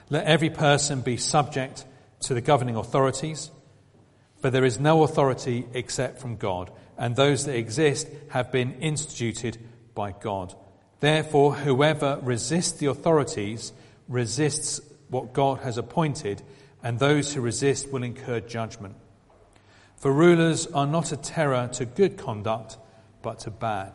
Let every person be subject to the governing authorities, for there is no authority except from God, and those that exist have been instituted by God. Therefore, whoever resists the authorities resists what God has appointed, and those who resist will incur judgment. For rulers are not a terror to good conduct, but to bad.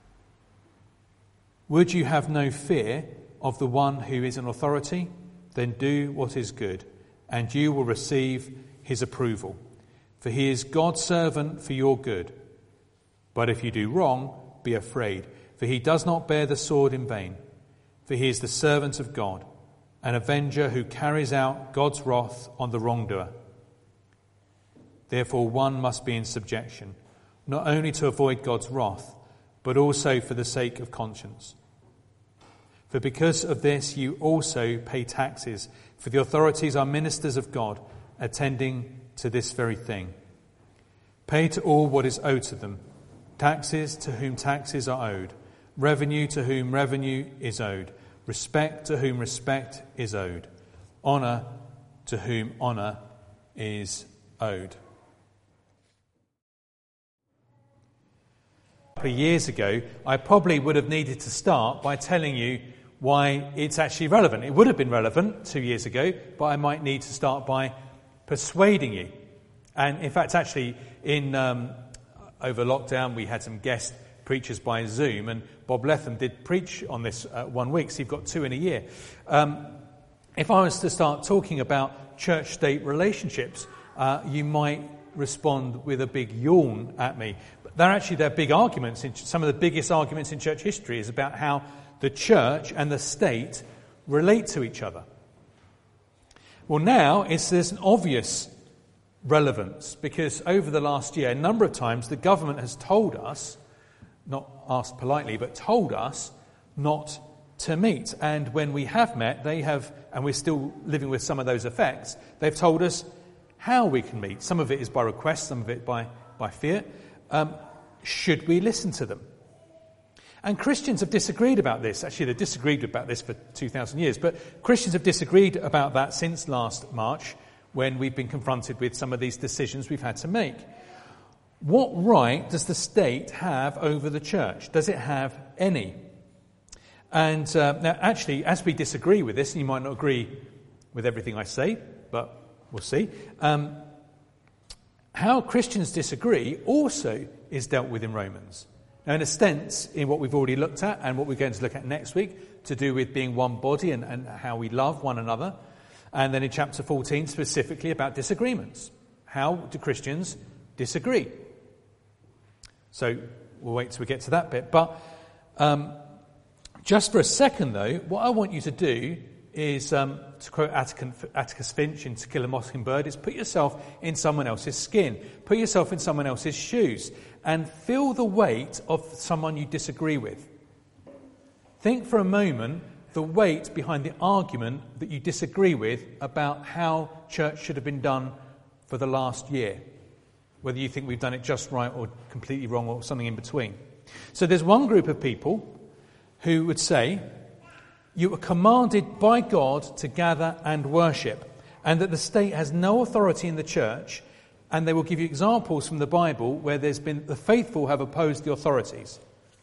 Would you have no fear of the one who is an authority? Then do what is good, and you will receive his approval. For he is God's servant for your good. But if you do wrong, be afraid, for he does not bear the sword in vain. For he is the servant of God, an avenger who carries out God's wrath on the wrongdoer. Therefore one must be in subjection, not only to avoid God's wrath, but also for the sake of conscience. For because of this you also pay taxes, for the authorities are ministers of God, attending to this very thing. Pay to all what is owed to them, taxes to whom taxes are owed, revenue to whom revenue is owed, respect to whom respect is owed, honour to whom honour is owed. A couple of years ago, I probably would have needed to start by telling you why it's actually relevant. It would have been relevant 2 years ago, but I might need to start by persuading you. And in fact, actually, over lockdown, we had some guest preachers by Zoom, and Bob Letham did preach on this 1 week, so you've got 2 in a year. If I was to start talking about church-state relationships, you might respond with a big yawn at me. But they're big arguments. Some of the biggest arguments in church history is about how the church and the state relate to each other. Well, now there's an obvious relevance, because over the last year, a number of times, the government has told us, not asked politely, but told us not to meet. And when we have met, and we're still living with some of those effects, they've told us how we can meet. Some of it is by request, some of it by fear. Should we listen to them? And Christians have disagreed about this. Actually, they've disagreed about this for 2,000 years. But Christians have disagreed about that since last March, when we've been confronted with some of these decisions we've had to make. What right does the state have over the church? Does it have any? And now, actually, as we disagree with this, and you might not agree with everything I say, but we'll see, how Christians disagree also is dealt with in Romans. Now, in a sense, in what we've already looked at and what we're going to look at next week, to do with being one body and how we love one another. And then in chapter 14, specifically about disagreements. How do Christians disagree? So we'll wait till we get to that bit. But just for a second, though, what I want you to do is, to quote Atticus Finch in To Kill a Mockingbird, is put yourself in someone else's skin. Put yourself in someone else's shoes. And feel the weight of someone you disagree with. Think for a moment the weight behind the argument that you disagree with about how church should have been done for the last year. Whether you think we've done it just right or completely wrong or something in between. So there's one group of people who would say, you are commanded by God to gather and worship, and that the state has no authority in the church. And they will give you examples from the Bible where there's been the faithful have opposed the authorities.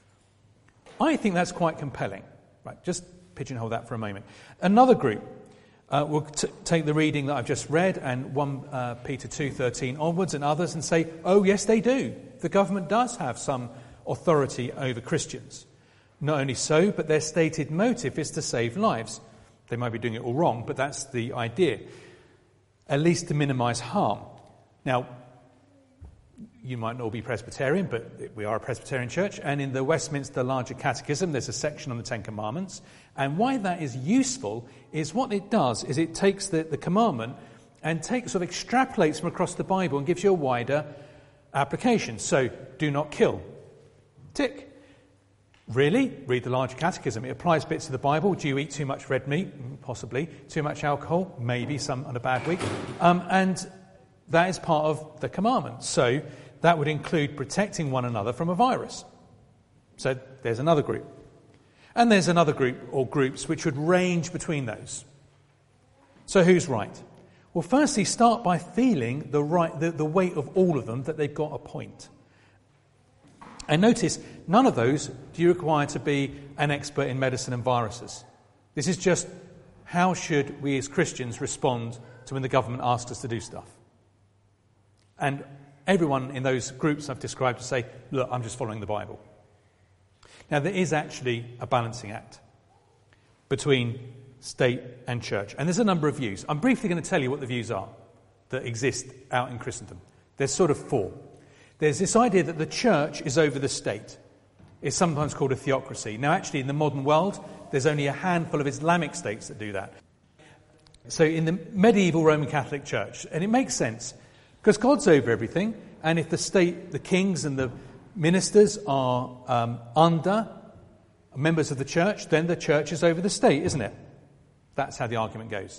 I think that's quite compelling. Right, just pigeonhole that for a moment. Another group will take the reading that I've just read and 1 Peter 2:13 onwards and others and say, oh yes, they do. The government does have some authority over Christians. Not only so, but their stated motive is to save lives. They might be doing it all wrong, but that's the idea. At least to minimise harm. Now, you might not all be Presbyterian, but we are a Presbyterian church, and in the Westminster Larger Catechism there's a section on the Ten Commandments, and why that is useful is what it does is it takes the commandment and extrapolates from across the Bible and gives you a wider application. So, do not kill. Tick. Really? Read the Larger Catechism. It applies bits of the Bible. Do you eat too much red meat? Possibly. Too much alcohol? Maybe, some on a bad week. And that is part of the commandment. So that would include protecting one another from a virus. So there's another group. And there's another group or groups which would range between those. So who's right? Well, firstly, start by feeling the weight of all of them, that they've got a point. And notice, none of those do you require to be an expert in medicine and viruses. This is just, how should we as Christians respond to when the government asks us to do stuff? And everyone in those groups I've described to say, look, I'm just following the Bible. Now, there is actually a balancing act between state and church. And there's a number of views. I'm briefly going to tell you what the views are that exist out in Christendom. There's sort of four. There's this idea that the church is over the state. It's sometimes called a theocracy. Now, actually, in the modern world, there's only a handful of Islamic states that do that. So in the medieval Roman Catholic Church, and it makes sense, because God's over everything, and if the state, the kings and the ministers are under members of the church, then the church is over the state, isn't it? That's how the argument goes.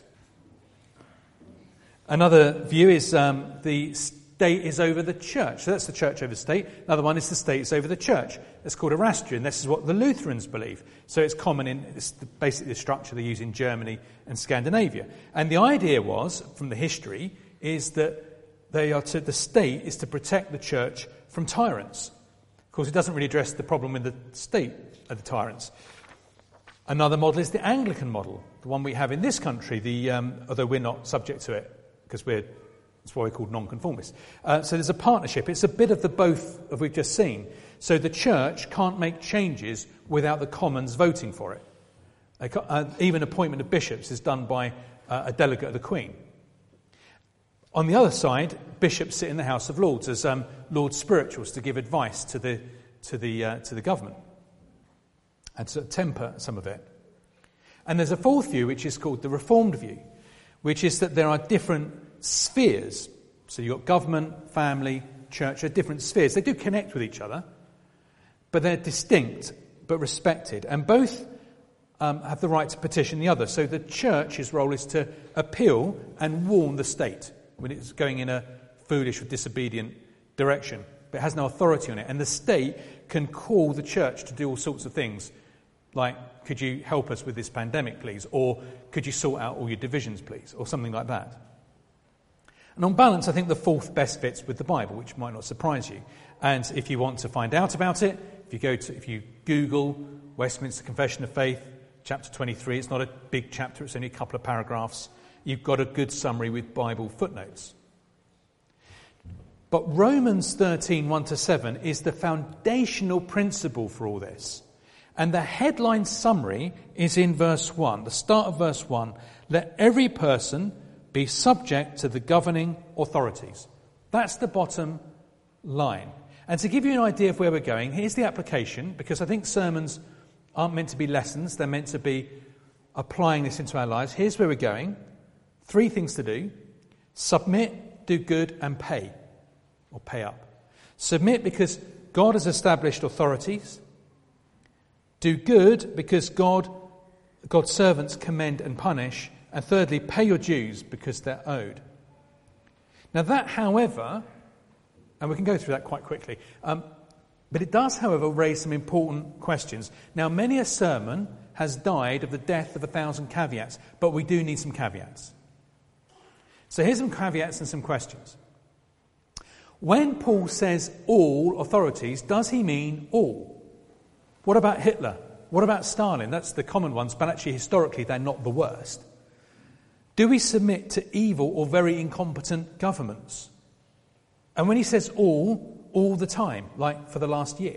Another view is the state is over the church. So that's the church over the state. Another one is the state is over the church. It's called Erastian. This is what the Lutherans believe. So it's common in basically the structure they use in Germany and Scandinavia. And the idea was, from the history, is that the state is to protect the church from tyrants. Of course, it doesn't really address the problem with the state of the tyrants. Another model is the Anglican model, the one we have in this country, although we're not subject to it, because that's why we're called nonconformists. So there's a partnership. It's a bit of the both of we've just seen. So the church can't make changes without the Commons voting for it. Even appointment of bishops is done by a delegate of the Queen. On the other side, bishops sit in the House of Lords as Lord Spirituals to give advice to the government and to temper some of it. And there's a fourth view, which is called the Reformed view, which is that there are different spheres. So you've got government, family, church, are different spheres. They do connect with each other, but they're distinct but respected. And both have the right to petition the other. So the church's role is to appeal and warn the state when it's going in a foolish or disobedient direction, but it has no authority on it. And the state can call the church to do all sorts of things, like, could you help us with this pandemic, please? Or could you sort out all your divisions, please? Or something like that. And on balance, I think the fourth best fits with the Bible, which might not surprise you. And if you want to find out about it, if you Google Westminster Confession of Faith, chapter 23, it's not a big chapter, it's only a couple of paragraphs. You've got a good summary with Bible footnotes. But Romans 13, 1-7 is the foundational principle for all this. And the headline summary is in verse 1, the start of verse 1. Let every person be subject to the governing authorities. That's the bottom line. And to give you an idea of where we're going, here's the application, because I think sermons aren't meant to be lessons, they're meant to be applying this into our lives. Here's where we're going. 3 things to do: submit, do good, and pay, or pay up. Submit because God has established authorities. Do good because God's servants commend and punish. And thirdly, pay your dues because they're owed. Now that, however, and we can go through that quite quickly, but it does, however, raise some important questions. Now, many a sermon has died of the death of 1,000 caveats, but we do need some caveats. So here's some caveats and some questions. When Paul says all authorities, does he mean all? What about Hitler? What about Stalin? That's the common ones, but actually historically they're not the worst. Do we submit to evil or very incompetent governments? And when he says all the time, like for the last year.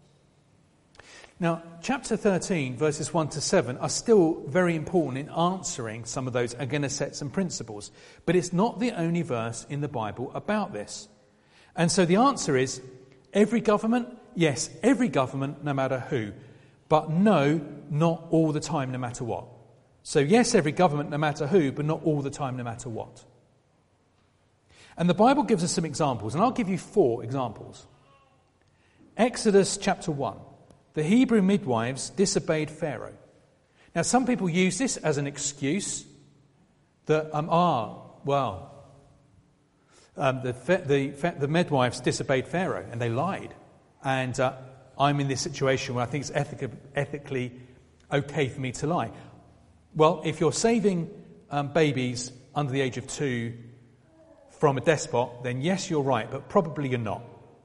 Now, chapter 13, verses 1-7 are still very important in answering some of those. I'm going to set some principles. But it's not the only verse in the Bible about this. And so the answer is, every government? Yes, every government, no matter who. But no, not all the time, no matter what. So yes, every government, no matter who, but not all the time, no matter what. And the Bible gives us some examples, and I'll give you 4 examples. Exodus chapter 1. The Hebrew midwives disobeyed Pharaoh. Now, some people use this as an excuse that, the midwives disobeyed Pharaoh and they lied. And I'm in this situation where I think it's ethically okay for me to lie. Well, if you're saving babies under the age of 2 from a despot, then yes, you're right, but probably you're not.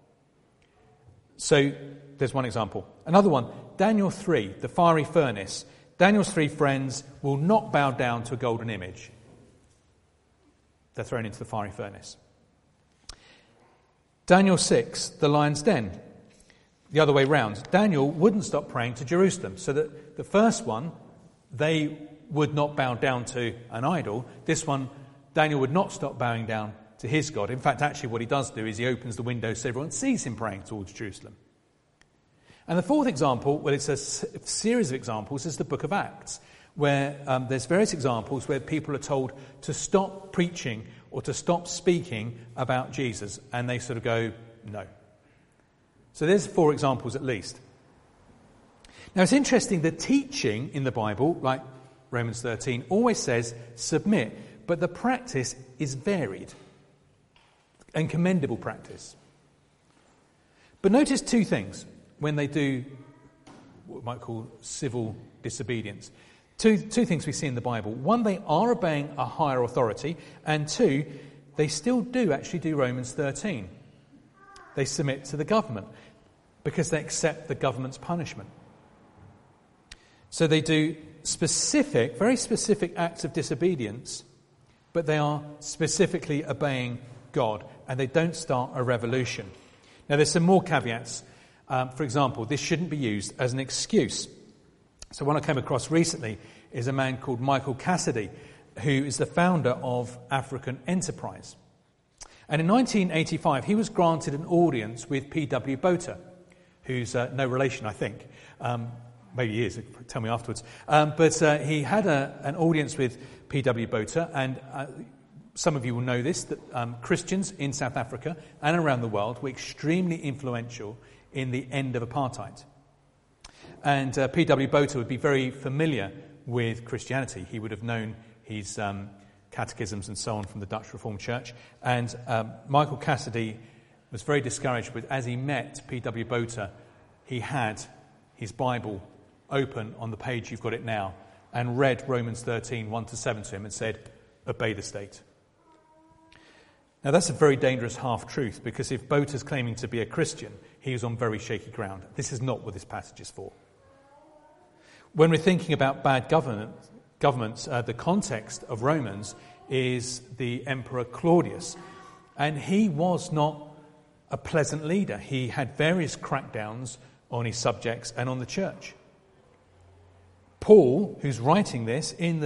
So there's one example. Another one, Daniel 3, the fiery furnace. Daniel's 3 friends will not bow down to a golden image. They're thrown into the fiery furnace. Daniel 6, the lion's den. The other way round. Daniel wouldn't stop praying to Jerusalem. So that the first one, they would not bow down to an idol. This one, Daniel would not stop bowing down to his God. In fact, actually what he does do is he opens the window so everyone sees him praying towards Jerusalem. And the fourth example, well, it's a series of examples, is the book of Acts, where there's various examples where people are told to stop preaching or to stop speaking about Jesus, and they sort of go, no. So there's 4 examples at least. Now it's interesting, the teaching in the Bible, like Romans 13, always says submit, but the practice is varied and commendable practice. But notice 2 things when they do what we might call civil disobedience. Two things we see in the Bible. One, they are obeying a higher authority, and 2, they still do actually do Romans 13. They submit to the government because they accept the government's punishment. So they do specific, very specific acts of disobedience, but they are specifically obeying God, and they don't start a revolution. Now there's some more caveats. For example, this shouldn't be used as an excuse. So one I came across recently is a man called Michael Cassidy, who is the founder of African Enterprise. And in 1985, he was granted an audience with P.W. Botha, who's no relation, I think. Maybe he is, tell me afterwards. But he had an audience with P.W. Botha, and some of you will know this, that Christians in South Africa and around the world were extremely influential in the end of apartheid. And P.W. Botha would be very familiar with Christianity. He would have known his catechisms and so on from the Dutch Reformed Church. And Michael Cassidy was very discouraged with, as he met P.W. Botha, he had his Bible open on the page, you've got it now, and read Romans 13, 1-7 to him and said, obey the state. Now that's a very dangerous half-truth, because if Botha's claiming to be a Christian, he is on very shaky ground. This is not what this passage is for. When we're thinking about bad governments, the context of Romans is the Emperor Claudius. And he was not a pleasant leader. He had various crackdowns on his subjects and on the church. Paul, who's writing this in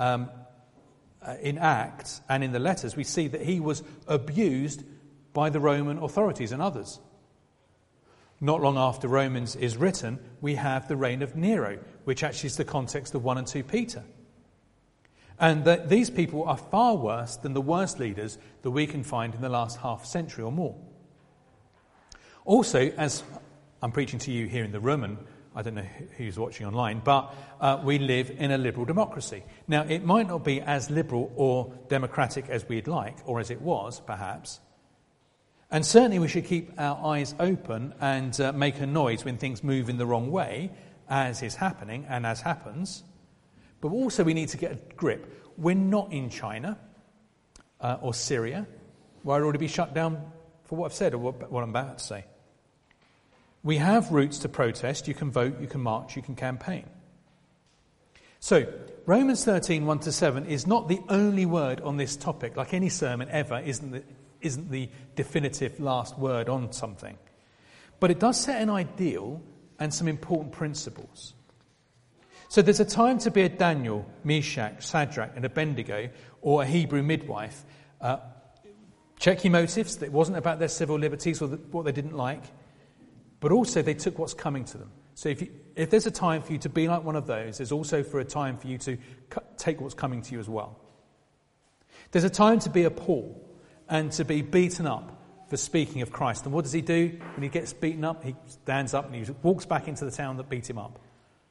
Acts and in the letters, we see that he was abused by the Roman authorities and others. Not long after Romans is written, we have the reign of Nero, which actually is the context of 1 and 2 Peter. And that these people are far worse than the worst leaders that we can find in the last half century or more. Also, as I'm preaching to you here in the room, and I don't know who's watching online, but we live in a liberal democracy. Now, it might not be as liberal or democratic as we'd like, or as it was, perhaps. And certainly we should keep our eyes open and make a noise when things move in the wrong way, as is happening and as happens. But also we need to get a grip. We're not in China or Syria, where I'd already be shut down for what I've said or what I'm about to say. We have routes to protest. You can vote, you can march, you can campaign. So, Romans 13, 1-7 is not the only word on this topic. Like any sermon ever, isn't the definitive last word on something. But it does set an ideal and some important principles. So there's a time to be a Daniel, Meshach, Shadrach and Abednego, or a Hebrew midwife. Check your motives. It wasn't about their civil liberties or what they didn't like. But also they took what's coming to them. So if there's a time for you to be like one of those, there's also for a time for you to take what's coming to you as well. There's a time to be a Paul and to be beaten up for speaking of Christ. And what does he do? When he gets beaten up, he stands up and he walks back into the town that beat him up.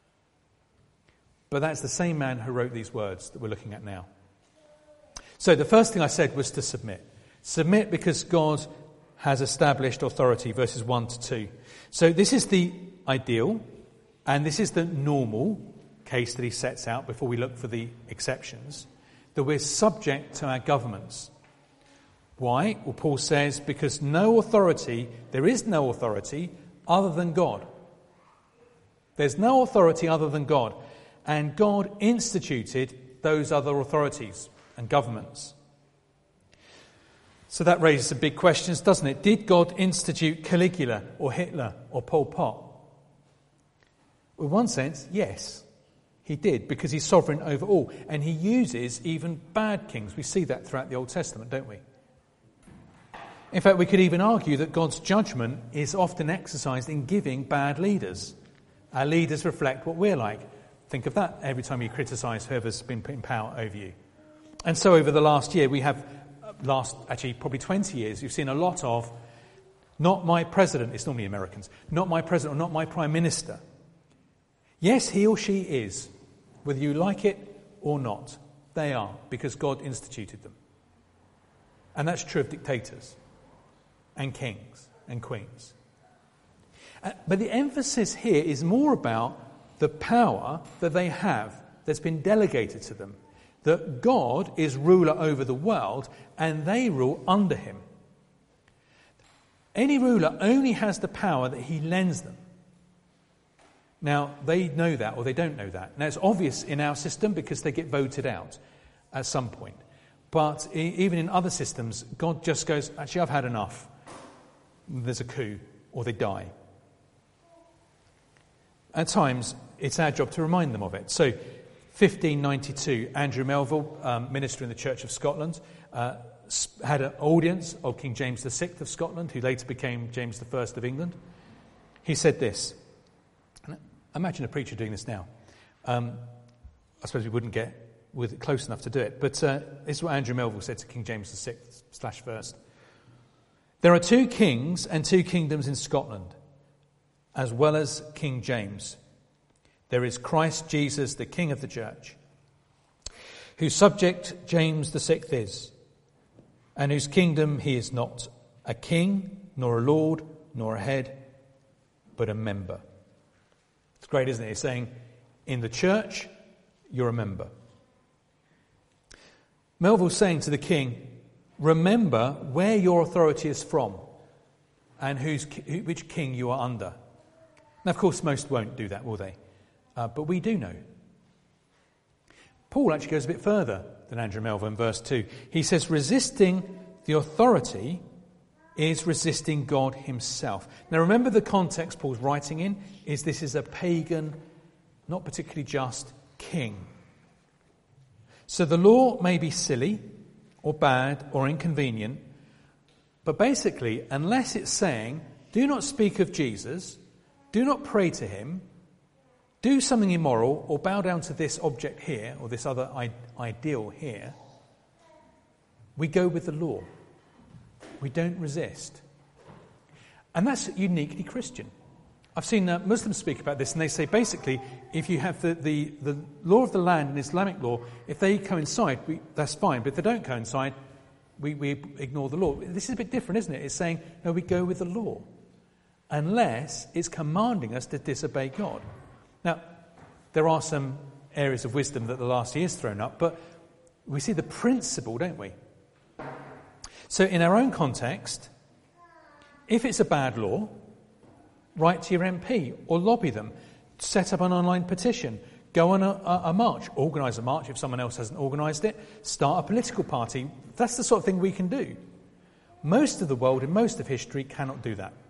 But that's the same man who wrote these words that we're looking at now. So the first thing I said was to submit. Submit because God has established authority, verses 1-2. So this is the ideal, and this is the normal case that he sets out before we look for the exceptions. that we're subject to our governments. Why? Well, Paul says, because there is no authority other than God. There's no authority other than God. And God instituted those other authorities and governments. So that raises some big questions, doesn't it? Did God institute Caligula or Hitler or Pol Pot? Well, in one sense, yes, he did, because he's sovereign over all. And he uses even bad kings. We see that throughout the Old Testament, don't we? In fact, we could even argue that God's judgment is often exercised in giving bad leaders. Our leaders reflect what we're like. Think of that every time you criticise whoever's been put in power over you. And so over the last year, probably 20 years, you've seen a lot of, not my president, it's normally Americans, not my president or not my prime minister. Yes, he or she is, whether you like it or not. They are, because God instituted them. And that's true of dictators and kings and queens. But the emphasis here is more about the power that they have that's been delegated to them. That God is ruler over the world and they rule under him. Any ruler only has the power that he lends them. Now, they know that or they don't know that. Now, it's obvious in our system because they get voted out at some point. But even in other systems, God just goes, actually, I've had enough. There's a coup or they die. At times, it's our job to remind them of it. So, 1592, Andrew Melville, minister in the Church of Scotland, had an audience of King James VI of Scotland, who later became James I of England. He said this. Imagine a preacher doing this now. I suppose we wouldn't get close enough to do it. But this is what Andrew Melville said to King James VI /1. There are 2 kings and 2 kingdoms in Scotland, as well as King James. There is Christ Jesus, the King of the Church, whose subject James VI is, and whose kingdom he is not a king, nor a lord, nor a head, but a member. It's great, isn't it? It's saying, in the church, you're a member. Melville's saying to the king, remember where your authority is from and which king you are under. Now, of course, most won't do that, will they? But we do know. Paul actually goes a bit further than Andrew Melville in verse 2. He says, resisting the authority is resisting God himself. Now, remember the context Paul's writing in is this is a pagan, not particularly just king. So the law may be silly or bad or inconvenient, but basically, unless it's saying, do not speak of Jesus, do not pray to him, do something immoral or bow down to this object here or this other ideal here, we go with the law. We don't resist. And that's uniquely Christian. I've seen Muslims speak about this and they say basically if you have the law of the land and Islamic law, if they coincide, that's fine. But if they don't coincide, we ignore the law. This is a bit different, isn't it? It's saying, no, we go with the law. Unless it's commanding us to disobey God. Now, there are some areas of wisdom that the last year's thrown up, but we see the principle, don't we? So in our own context, if it's a bad law, write to your MP or lobby them, set up an online petition, go on a march, organise a march if someone else hasn't organised it, start a political party. That's the sort of thing we can do. Most of the world and most of history cannot do that.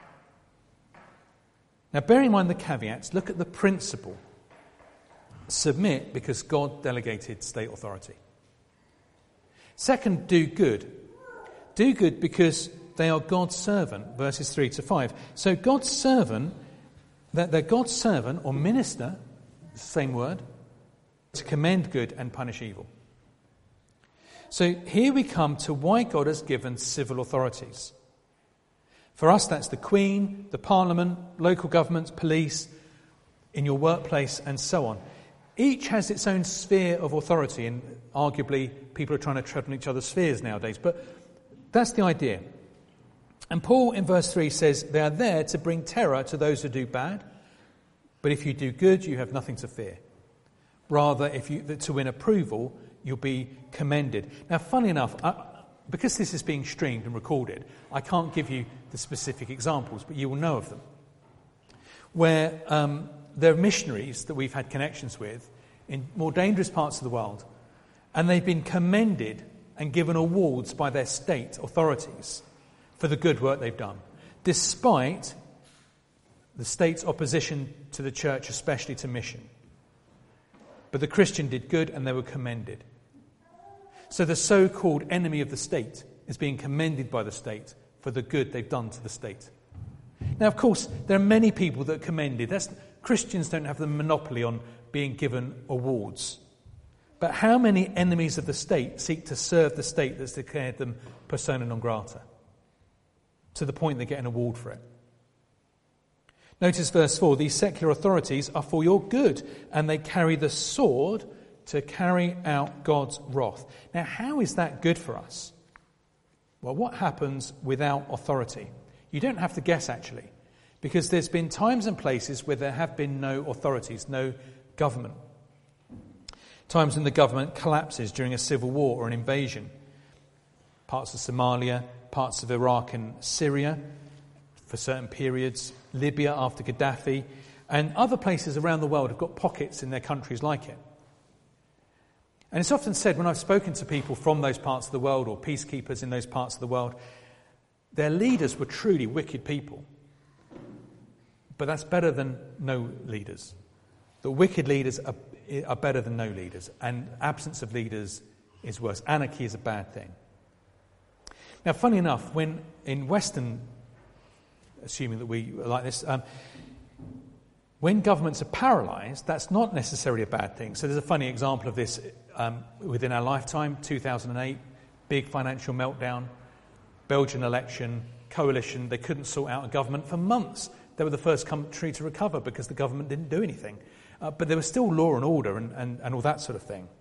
Now, bear in mind the caveats. Look at the principle. Submit because God delegated state authority. Second, do good. Do good because they are God's servant, verses 3 to 5. So God's servant, that they're God's servant or minister, same word, to commend good and punish evil. So here we come to why God has given civil authorities. For us, that's the Queen, the Parliament, local governments, police, in your workplace, and so on. Each has its own sphere of authority, and arguably people are trying to tread on each other's spheres nowadays, but that's the idea. And Paul in verse 3 says, they are there to bring terror to those who do bad, but if you do good, you have nothing to fear. Rather, to win approval, you'll be commended. Now, funny enough, because this is being streamed and recorded, I can't give you the specific examples, but you will know of them, where there are missionaries that we've had connections with in more dangerous parts of the world, and they've been commended and given awards by their state authorities for the good work they've done, despite the state's opposition to the church, especially to mission. But the Christian did good and they were commended. So the so-called enemy of the state is being commended by the state for the good they've done to the state. Now, of course, there are many people that are commended. Christians don't have the monopoly on being given awards. But how many enemies of the state seek to serve the state that's declared them persona non grata, to the point they get an award for it? Notice verse 4, these secular authorities are for your good, and they carry the sword to carry out God's wrath. Now, how is that good for us? Well, what happens without authority? You don't have to guess, actually, because there's been times and places where there have been no authorities, no government. Times when the government collapses during a civil war or an invasion. Parts of Somalia, parts of Iraq and Syria for certain periods, Libya after Gaddafi, and other places around the world have got pockets in their countries like it. And it's often said when I've spoken to people from those parts of the world or peacekeepers in those parts of the world, their leaders were truly wicked people. But that's better than no leaders. The wicked leaders are better than no leaders, and absence of leaders is worse. Anarchy is a bad thing. Now, funny enough, when in Western, assuming that we are like this, when governments are paralysed, that's not necessarily a bad thing. So there's a funny example of this within our lifetime, 2008, big financial meltdown, Belgian election, coalition, they couldn't sort out a government for months. They were the first country to recover because the government didn't do anything. But there was still law and order and all that sort of thing.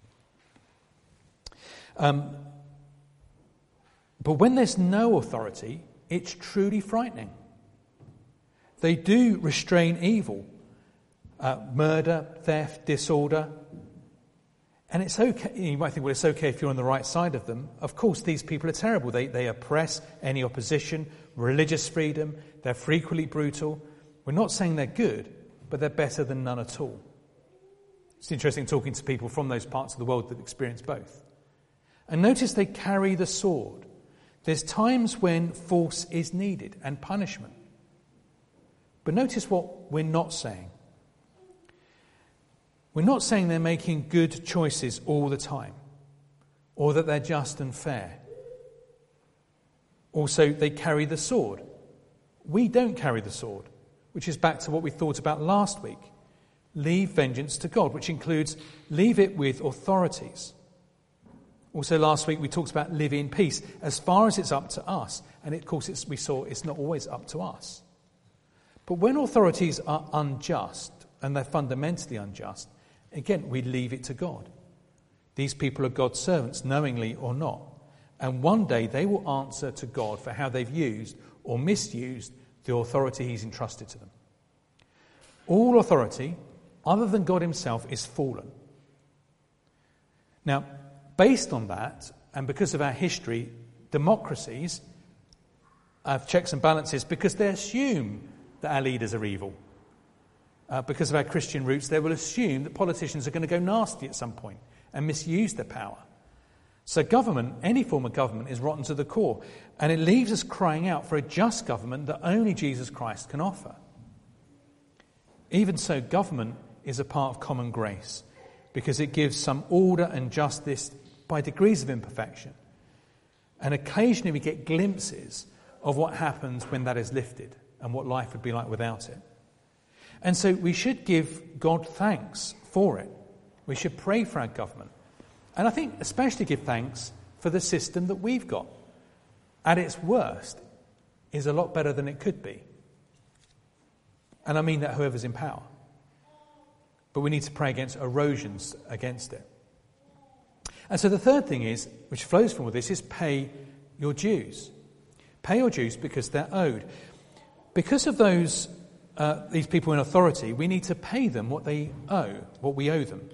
But when there's no authority, it's truly frightening. They do restrain evil, murder, theft, disorder. And it's okay. You might think, well, it's okay if you're on the right side of them. Of course, these people are terrible. They oppress any opposition, religious freedom. They're frequently brutal. We're not saying they're good, but they're better than none at all. It's interesting talking to people from those parts of the world that experience both. And notice they carry the sword. There's times when force is needed and punishment. But notice what we're not saying. We're not saying they're making good choices all the time, or that they're just and fair. Also, they carry the sword. We don't carry the sword, which is back to what we thought about last week. Leave vengeance to God, which includes leave it with authorities. Also last week we talked about live in peace as far as it's up to us. And of course we saw it's not always up to us. But when authorities are unjust, and they're fundamentally unjust, again, we leave it to God. These people are God's servants, knowingly or not. And one day they will answer to God for how they've used or misused the authority he's entrusted to them. All authority, other than God himself, is fallen. Now, based on that, and because of our history, democracies have checks and balances because they assume that our leaders are evil. Because of our Christian roots, they will assume that politicians are going to go nasty at some point and misuse their power. So government, any form of government, is rotten to the core. And it leaves us crying out for a just government that only Jesus Christ can offer. Even so, government is a part of common grace because it gives some order and justice by degrees of imperfection. And occasionally we get glimpses of what happens when that is lifted and what life would be like without it. And so we should give God thanks for it. We should pray for our government. And I think especially give thanks for the system that we've got. At its worst, is a lot better than it could be. And I mean that whoever's in power. But we need to pray against erosions against it. And so the third thing is, which flows from all this, is pay your dues. Pay your dues because they're owed. Because of these people in authority, we need to pay them what they owe, what we owe them.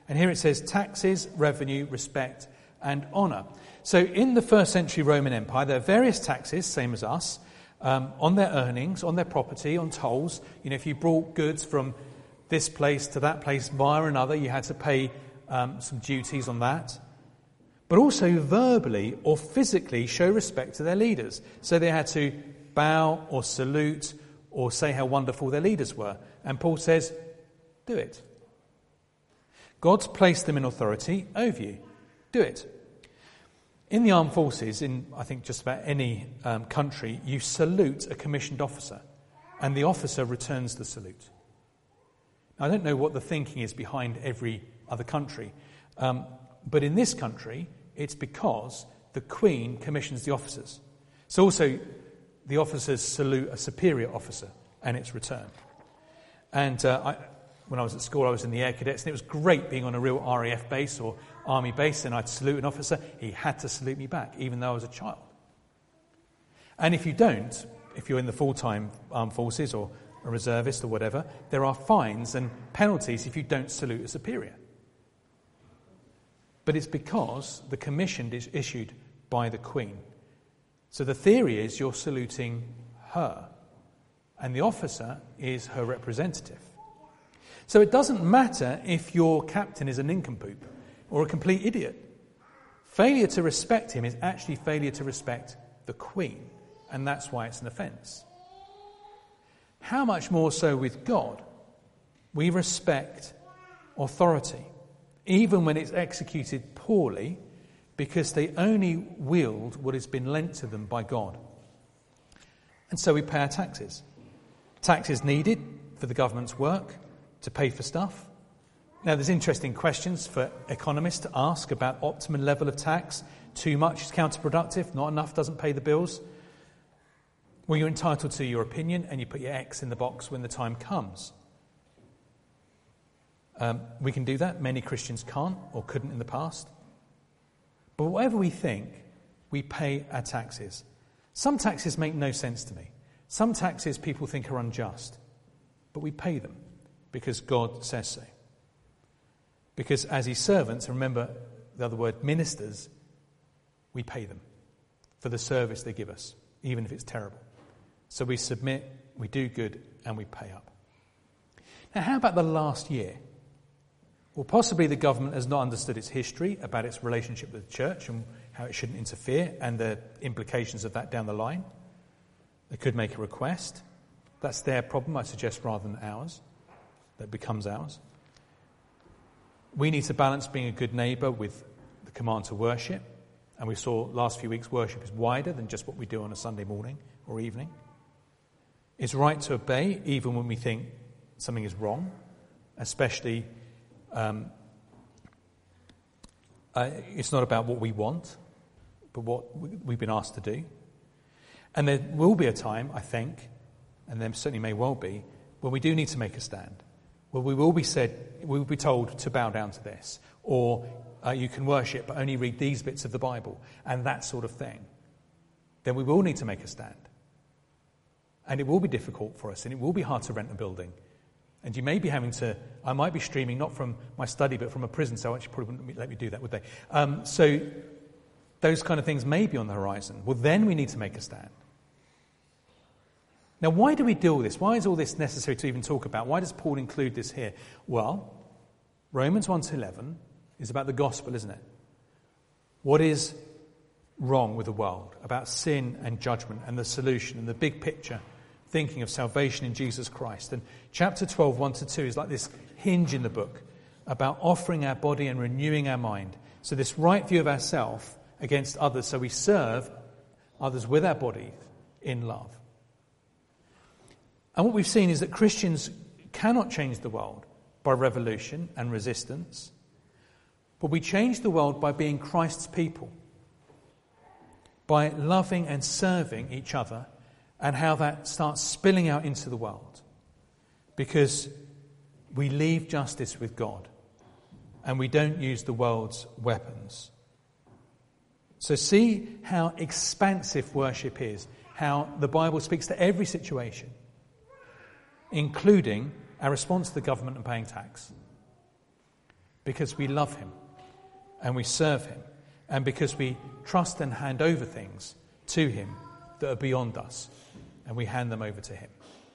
And here it says taxes, revenue, respect, and honour. So in the first century Roman Empire, there are various taxes, same as us, on their earnings, on their property, on tolls. You know, if you brought goods from this place to that place via another, you had to pay some duties on that. But also verbally or physically show respect to their leaders. So they had to bow or salute or say how wonderful their leaders were. And Paul says, do it. God's placed them in authority over you. Do it. In the armed forces, in I think just about any country, you salute a commissioned officer, and the officer returns the salute. Now, I don't know what the thinking is behind every other country, but in this country, it's because the Queen commissions the officers. So also, the officers salute a superior officer, and it's returned. And when I was at school, I was in the Air Cadets, and it was great being on a real RAF base or Army base, and I'd salute an officer. He had to salute me back, even though I was a child. And if you don't, if you're in the full-time armed forces or a reservist or whatever, there are fines and penalties if you don't salute a superior. But it's because the commission is issued by the Queen. So the theory is you're saluting her, and the officer is her representative. So it doesn't matter if your captain is a nincompoop or a complete idiot. Failure to respect him is actually failure to respect the Queen, and that's why it's an offence. How much more so with God? We respect authority, even when it's executed poorly, because they only wield what has been lent to them by God. And so we pay our taxes. Tax is needed for the government's work, to pay for stuff. Now, there's interesting questions for economists to ask about optimum level of tax. Too much is counterproductive, not enough doesn't pay the bills. Well, you're entitled to your opinion, and you put your X in the box when the time comes. We can do that. Many Christians can't or couldn't in the past. But whatever we think, we pay our taxes. Some taxes make no sense to me. Some taxes people think are unjust. But we pay them because God says so. Because as his servants, and remember the other word, ministers, we pay them for the service they give us, even if it's terrible. So we submit, we do good, and we pay up. Now, how about the last year? Well, possibly the government has not understood its history about its relationship with the church and how it shouldn't interfere and the implications of that down the line. They could make a request. That's their problem, I suggest, rather than ours. That becomes ours. We need to balance being a good neighbour with the command to worship. And we saw last few weeks worship is wider than just what we do on a Sunday morning or evening. It's right to obey even when we think something is wrong, especially it's not about what we want, but what we've been asked to do. And there will be a time, I think, and there certainly may well be, when we do need to make a stand. Well, we will be told to bow down to this, or you can worship but only read these bits of the Bible, and that sort of thing. Then we will need to make a stand. And it will be difficult for us, and it will be hard to rent a building. And you may be I might be streaming not from my study, but from a prison cell. Actually, probably wouldn't let me do that, would they? So those kind of things may be on the horizon. Well, then we need to make a stand. Now, why do we do all this? Why is all this necessary to even talk about? Why does Paul include this here? Well, Romans 1:11 is about the gospel, isn't it? What is wrong with the world? About sin and judgment and the solution and the big picture, thinking of salvation in Jesus Christ. And chapter 12, 1-2 is like this hinge in the book about offering our body and renewing our mind. So this right view of ourselves against others, so we serve others with our body in love. And what we've seen is that Christians cannot change the world by revolution and resistance, but we change the world by being Christ's people, by loving and serving each other, and how that starts spilling out into the world. Because we leave justice with God, and we don't use the world's weapons. So see how expansive worship is, how the Bible speaks to every situation, including our response to the government and paying tax. because we love him and we serve him, and because we trust and hand over things to him that are beyond us, and we hand them over to him.